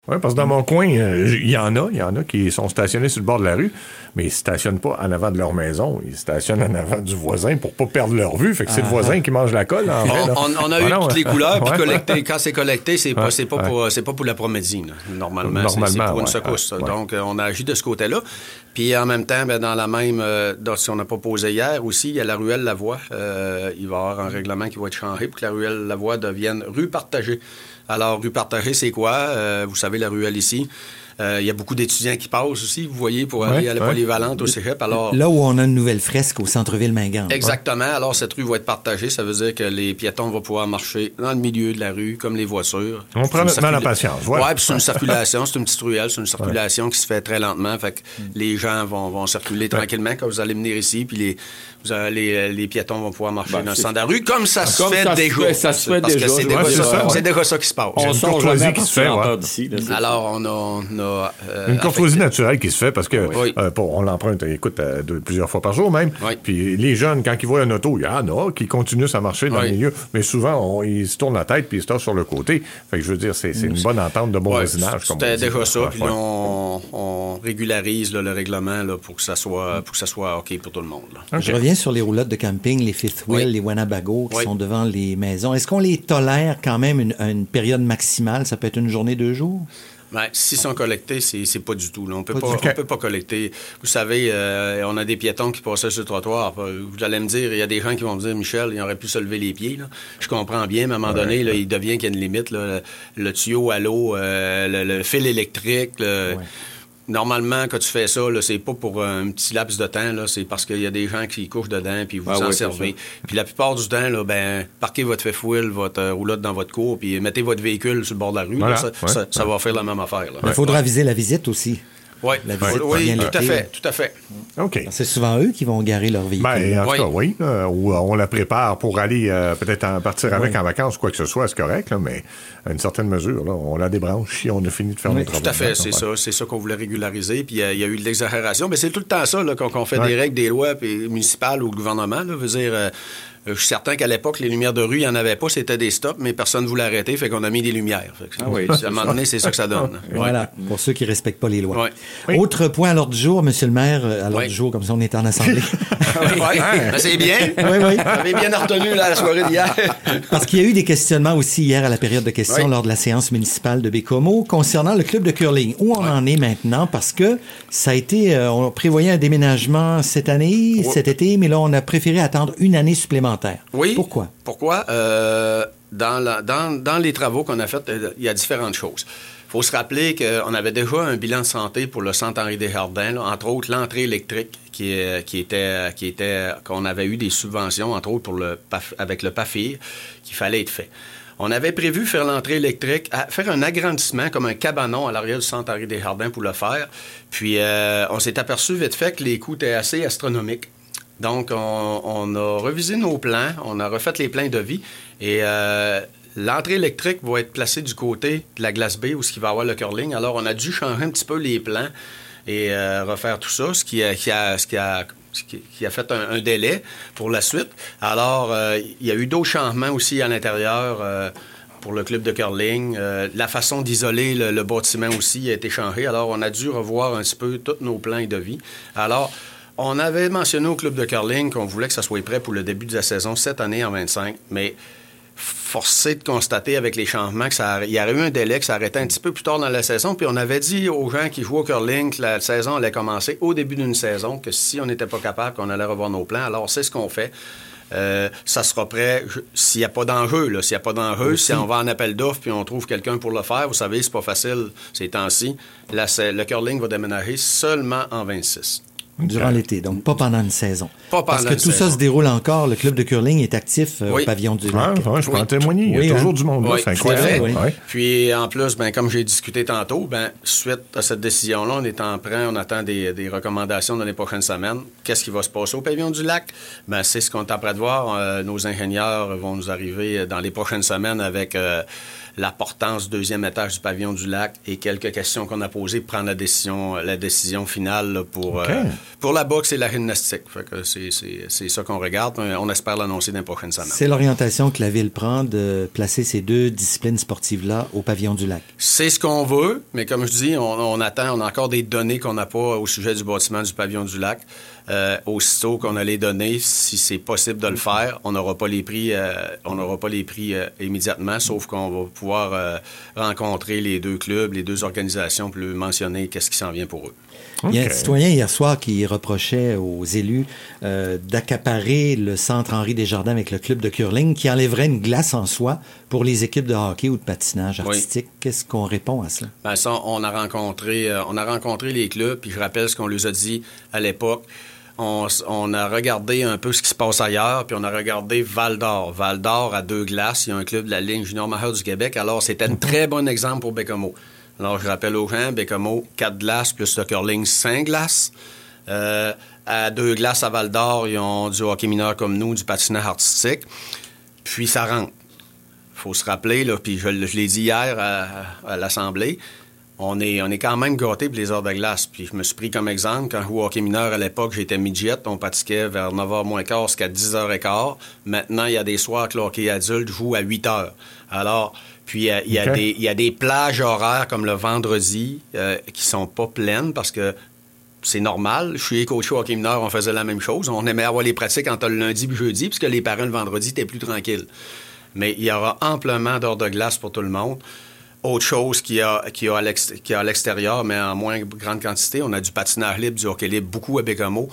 Oui, parce que dans mon coin, il y en a qui sont stationnés sur le bord de la rue, mais ils ne stationnent pas en avant de leur maison, ils stationnent en avant du voisin pour pas perdre leur vue. Fait que c'est le voisin qui mange la colle. En vrai, on a eu toutes les couleurs, puis collecté. Quand c'est collecté, c'est pas pour l'après-midi. Normalement, c'est pour une secousse. Donc, on a agi de ce côté-là. Puis en même temps, dans la même, si on n'a pas posé hier aussi, il y a la ruelle Lavoie. Il va y avoir un règlement qui va être changé pour que la ruelle Lavoie devienne rue partagée. Alors, rue partagée, c'est quoi? Vous savez, la ruelle ici. Il y a beaucoup d'étudiants qui passent aussi, vous voyez, pour aller à la polyvalente au cégep. Alors, là où on a une nouvelle fresque au centre-ville Mingan. Exactement. Alors, cette rue va être partagée. Ça veut dire que les piétons vont pouvoir marcher dans le milieu de la rue, comme les voitures. On prend notre mal en patience. Oui, puis c'est une circulation. C'est une petite ruelle. C'est une circulation qui se fait très lentement. Fait que les gens vont circuler tranquillement quand vous allez venir ici. Puis les piétons vont pouvoir marcher dans le centre de la rue, comme ça se fait déjà. Ça se fait déjà. C'est déjà ça qui se passe. On sort jamais qui se fait d'ici. Alors, on a une courtoisie naturelle qui se fait parce que on l'emprunte, écoute, plusieurs fois par jour même. Oui. Puis les jeunes, quand ils voient un auto, il y en a qui continuent à marcher dans le milieu, mais souvent, ils se tournent la tête puis ils se tassent sur le côté. Fait que je veux dire, c'est une bonne entente de bon voisinage. C'était déjà ça. Puis là, on régularise le règlement là, pour que ça soit OK pour tout le monde. Okay. Je reviens sur les roulottes de camping, les fifth wheel, les Winnebago qui sont devant les maisons. Est-ce qu'on les tolère quand même une période maximale? Ça peut être une journée, 2 jours? Ben, s'ils sont collectés, c'est pas du tout. Là. On peut pas collecter. Vous savez, on a des piétons qui passaient sur le trottoir. Vous allez me dire, il y a des gens qui vont me dire, Michel, il aurait pu se lever les pieds. Là. Je comprends bien, mais à un moment donné, là, il devient qu'il y a une limite. Là. Le tuyau à l'eau, le fil électrique. Normalement, quand tu fais ça, là, c'est pas pour un petit laps de temps, là, c'est parce qu'il y a des gens qui couchent dedans, puis vous en servez. Puis la plupart du temps, là, parquez votre fifth wheel, votre roulotte dans votre cour, puis mettez votre véhicule sur le bord de la rue. Voilà, là, ça va faire la même affaire. Là. Il faudra aviser la visite aussi. Oui, tout à fait. OK. C'est souvent eux qui vont garer leur véhicule. En tout cas, oui. Ou on la prépare pour aller peut-être partir avec en vacances ou quoi que ce soit, c'est correct, là, mais à une certaine mesure, là, on la débranche si on a fini de faire notre travail. Tout à fait, c'est ça qu'on voulait régulariser. Puis il y a eu de l'exagération. Mais c'est tout le temps ça, là, qu'on fait des règles, des lois municipales ou le gouvernement. Là, veut dire... je suis certain qu'à l'époque, les lumières de rue, il n'y en avait pas, c'était des stops, mais personne ne voulait arrêter, fait qu'on a mis des lumières. À un moment donné, c'est ça que ça donne. Voilà, pour ceux qui ne respectent pas les lois. Oui. Autre point à l'ordre du jour, Monsieur le maire, à l'ordre du jour, comme ça on est en assemblée. C'est bien. Oui. Vous avez bien retenu la soirée d'hier. Parce qu'il y a eu des questionnements aussi hier à la période de questions lors de la séance municipale de Bécomo concernant le club de curling. Où on en est maintenant? Parce que ça a été, on prévoyait un déménagement cette année, cet été, mais là, on a préféré attendre une année supplémentaire. Oui. Pourquoi? Dans les travaux qu'on a faits, il y a différentes choses. Il faut se rappeler qu'on avait déjà un bilan de santé pour le centre Henri Desjardins, là, entre autres l'entrée électrique qu'on avait eu des subventions, entre autres avec le PAFIR, qu'il fallait être fait. On avait prévu faire l'entrée électrique, faire un agrandissement comme un cabanon à l'arrière du centre Henri Desjardins pour le faire. Puis on s'est aperçu vite fait que les coûts étaient assez astronomiques. Donc, on a revisé nos plans, on a refait les plans de vie et l'entrée électrique va être placée du côté de la glace baie où il va y avoir le curling. Alors, on a dû changer un petit peu les plans et refaire tout ça, ce qui a fait un délai pour la suite. Alors, il y a eu d'autres changements aussi à l'intérieur pour le club de curling. La façon d'isoler le bâtiment aussi a été changée. Alors, on a dû revoir un petit peu tous nos plans de vie. Alors, on avait mentionné au club de curling qu'on voulait que ça soit prêt pour le début de la saison cette année en 25, mais forcé de constater avec les changements qu'il y aurait eu un délai, que ça arrêtait un petit peu plus tard dans la saison, puis on avait dit aux gens qui jouent au curling que la saison allait commencer au début d'une saison, que si on n'était pas capable, qu'on allait revoir nos plans. Alors, c'est ce qu'on fait. Ça sera prêt s'il n'y a pas d'enjeu. Là. S'il n'y a pas d'enjeu, si on va en appel d'offres puis on trouve quelqu'un pour le faire, vous savez, c'est pas facile ces temps-ci. Le curling va déménager seulement en 26. Durant l'été, donc pas pendant une saison. Parce que tout ça se déroule encore. Le club de curling est actif au pavillon du Lac. Je peux en témoigner. Il y a toujours du monde là, c'est incroyable. Puis en plus, comme j'ai discuté tantôt, suite à cette décision-là, on est en train, on attend des recommandations dans les prochaines semaines. Qu'est-ce qui va se passer au pavillon du Lac? C'est ce qu'on est en train de voir. Nos ingénieurs vont nous arriver dans les prochaines semaines avec la portance du 2e étage du pavillon du lac et quelques questions qu'on a posées pour prendre la décision finale là, pour la boxe et la gymnastique. Fait que c'est ça qu'on regarde. On espère l'annoncer dans les prochaines semaines. C'est l'orientation que la Ville prend de placer ces 2 disciplines sportives-là au pavillon du lac. C'est ce qu'on veut, mais comme je dis, on a encore des données qu'on n'a pas au sujet du bâtiment du pavillon du lac. Aussitôt qu'on a les données, si c'est possible de le faire, on n'aura pas les prix, immédiatement, sauf qu'on va pouvoir rencontrer les 2 clubs, les 2 organisations pour leur mentionner qu'est-ce qui s'en vient pour eux. Okay. Il y a un citoyen hier soir qui reprochait aux élus d'accaparer le centre Henri Desjardins avec le club de curling qui enlèverait une glace en soi pour les équipes de hockey ou de patinage artistique. Oui. Qu'est-ce qu'on répond à cela? Ben ça, on a rencontré les clubs, puis je rappelle ce qu'on leur a dit à l'époque. On a regardé un peu ce qui se passe ailleurs, puis on a regardé Val-d'Or. Val-d'Or a 2 glaces. Il y a un club de la Ligue junior majeure du Québec. Alors, c'était un très bon exemple pour Baie-Comeau. Alors, je rappelle aux gens, Baie-Comeau, 4 glaces, plus le curling, 5 glaces. À 2 glaces à Val-d'Or, ils ont du hockey mineur comme nous, du patinage artistique. Puis, ça rentre. Il faut se rappeler, là, puis je l'ai dit hier à l'Assemblée, on est quand même gâtés pour les heures de glace. Puis je me suis pris comme exemple, quand je jouais au hockey mineur à l'époque, j'étais midget, on pratiquait vers 9h moins quart jusqu'à 10h15. Maintenant, il y a des soirs que le hockey adulte joue à 8h. Alors, puis il y a des plages horaires comme le vendredi qui sont pas pleines parce que c'est normal. Je suis coach au hockey mineur, on faisait la même chose. On aimait avoir les pratiques entre le lundi et le jeudi, puisque les parents, le vendredi, étaient plus tranquilles. Mais il y aura amplement d'heures de glace pour tout le monde. Autre chose qu'il y a à l'extérieur, mais en moins grande quantité, on a du patinage libre, du hockey libre, beaucoup à Baie-Comeau.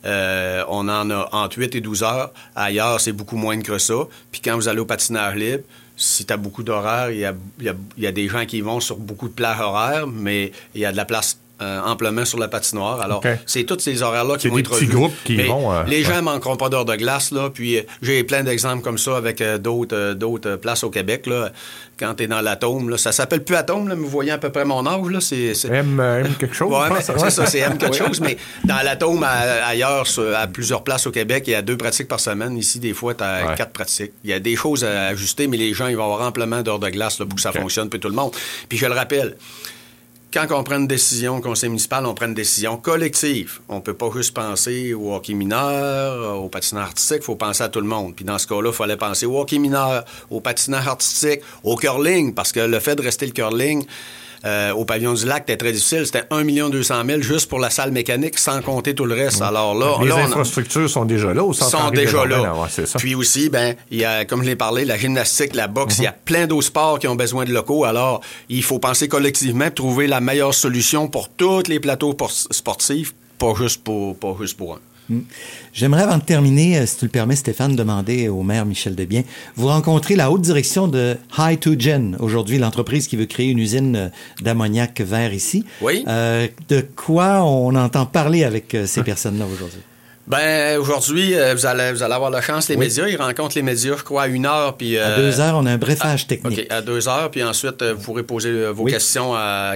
On en a entre 8 et 12 heures. Ailleurs, c'est beaucoup moins que ça. Puis quand vous allez au patinage libre, si tu as beaucoup d'horaires, il y a des gens qui vont sur beaucoup de plages horaires, mais il y a de la place amplement sur la patinoire. Alors, c'est tous ces horaires-là qui vont être revus. C'est des petits groupes qui vont... les gens ne manqueront pas d'heures de glace, là. Puis j'ai plein d'exemples comme ça avec d'autres places au Québec, là. Quand tu es dans l'Atome, là, ça s'appelle plus Atome, là, mais vous voyez à peu près mon âge, là. C'est... M quelque chose? Ouais, c'est ça, c'est M quelque chose. Mais dans l'Atome, ailleurs, à plusieurs places au Québec, il y a 2 pratiques par semaine. Ici, des fois, tu as 4 pratiques. Il y a des choses à ajuster, mais les gens, ils vont avoir amplement d'heures de glace là, pour que ça fonctionne, pour tout le monde. Puis je le rappelle, quand on prend une décision au conseil municipal, on prend une décision collective. On ne peut pas juste penser au hockey mineur, au patinage artistique, il faut penser à tout le monde. Puis dans ce cas-là, il fallait penser au hockey mineur, au patinage artistique, au curling, parce que le fait de rester le curling au pavillon du lac était très difficile. C'était 1 200 000 juste pour la salle mécanique, sans compter tout le reste. Alors là, les infrastructures sont déjà là au centre sont déjà là. C'est ça. Puis aussi, il y a, comme je l'ai parlé, la gymnastique, la boxe, il y a plein d'autres sports qui ont besoin de locaux. Alors, il faut penser collectivement, trouver la meilleure solution pour tous les plateaux sportifs, pas juste pour un. J'aimerais, avant de terminer, si tu le permets, Stéphane, demander au maire Michel Debien, vous rencontrez la haute direction de Hy2Gen, aujourd'hui, l'entreprise qui veut créer une usine d'ammoniac vert ici. Oui. De quoi on entend parler avec ces personnes-là aujourd'hui? Ben aujourd'hui, vous allez avoir la chance, les médias. Ils rencontrent les médias, je crois, à 1h. Puis, à 2h, on a un briefage technique. OK, à 2h. Puis ensuite, vous pourrez poser vos questions à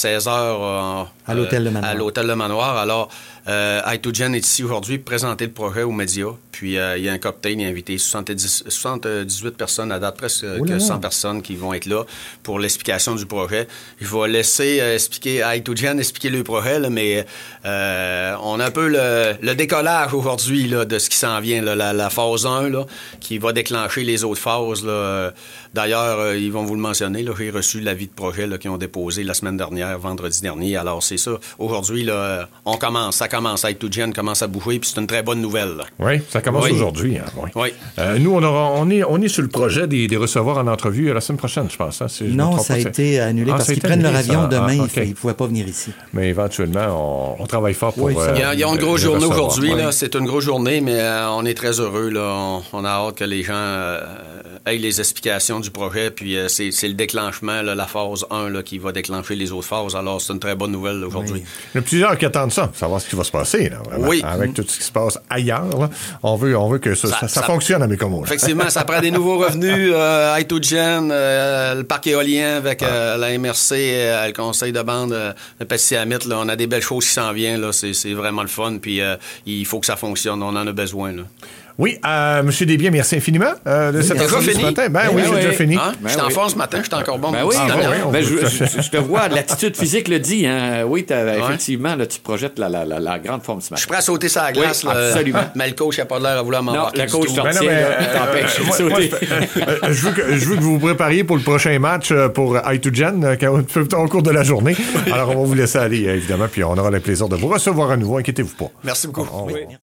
16h à l'Hôtel Le Manoir. À l'Hôtel Le Manoir. Alors, Hy2Gen est ici aujourd'hui pour présenter le projet aux médias. Puis, il y a un cocktail, il a invité 78 personnes, à date presque 100 personnes qui vont être là pour l'explication du projet. Je vais laisser Hy2Gen expliquer le projet, là, mais on a un peu le décollage aujourd'hui là, de ce qui s'en vient, là, la phase 1 là, qui va déclencher les autres phases. Là. D'ailleurs, ils vont vous le mentionner, là, j'ai reçu l'avis de projet là, qu'ils ont déposé la semaine dernière, vendredi dernier. Alors, c'est ça. Aujourd'hui, là, ça commence. Hy2Gen commence à bouger, puis c'est une très bonne nouvelle. Là. Oui, ça commence aujourd'hui. Hein, oui. Nous, on est sur le projet des recevoir en entrevue la semaine prochaine, je pense. Hein, non, ça a été annulé parce qu'ils prennent leur avion demain. Ils ne pouvaient pas venir ici. Mais éventuellement, on travaille fort pour... Il y a une grosse journée aujourd'hui. Là, c'est une grosse journée, mais on est très heureux. Là. On a hâte que les gens aient les explications du projet. Puis c'est le déclenchement, là, la phase 1 là, qui va déclencher les autres phases. Alors, c'est une très bonne nouvelle aujourd'hui. Il y a plusieurs qui attendent ça, savoir ce qui va se passer. Là, avec tout ce qui se passe ailleurs. Là. On veut que ça fonctionne à Baie-Comeau. Effectivement, ça prend des nouveaux revenus. Hy2Gen, le parc éolien avec la MRC, le conseil de bande de Pesciamite. On a des belles choses qui s'en viennent. Là. C'est vraiment le fun. Puis il faut que ça fonctionne. On en a besoin. Là. Oui, M. Desbiens, merci infiniment de cette entrevue ce matin. Oui, j'ai déjà fini. J'étais en forme ce matin, j'étais encore bon. Je te vois, l'attitude physique le dit. Hein. Oui, effectivement, là, tu projettes la grande forme ce matin. Je suis prêt à sauter sur la glace. Absolument. Mais le coach n'a pas l'air à vouloir m'embarquer. Non, le coach t'empêche de sauter. Je veux que vous vous prépariez pour le prochain match pour I2Gen au cours de la journée. Alors, on va vous laisser aller, évidemment, puis on aura le plaisir de vous recevoir à nouveau. Inquiétez-vous pas. Merci beaucoup.